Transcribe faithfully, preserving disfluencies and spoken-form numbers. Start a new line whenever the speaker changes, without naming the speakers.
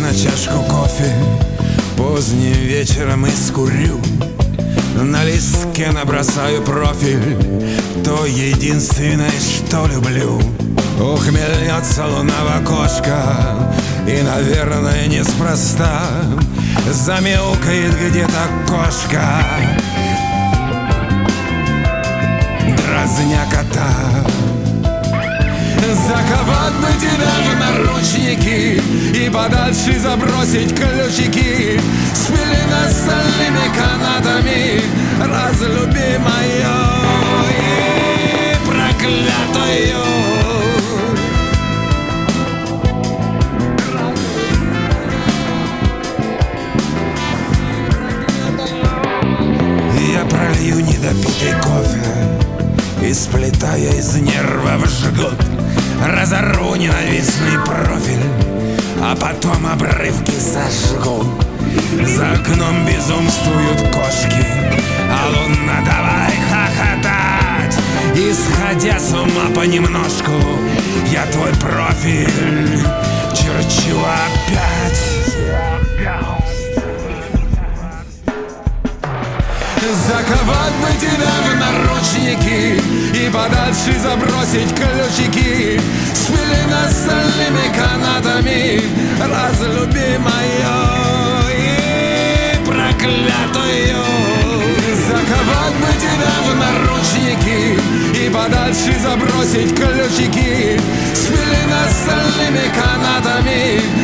на чашку кофе, поздним вечером и скурю. На листке набросаю профиль, то единственное, что люблю. Ухмельнется луна в окошко, и, наверное, неспроста замяукает где-то кошка, дразня кота. Заковать бы тебя в наручники и подальше забросить ключики, спилено стальными канатами, разлюби мою и проклятую. Я пролью недопитый кофе и, сплетая из нервов жгут, разорву ненавистный профиль, а потом обрывки сожгу. За окном безумствуют кошки, а луна давай хохотать. Исходя с ума понемножку, я твой профиль черчу опять. Заковать бы тебя в наручники и подальше забросить ключики, спилено стальными канатами, разлюби мою и проклятую. Заковать бы тебя в наручники и подальше забросить ключики, спилено стальными канатами,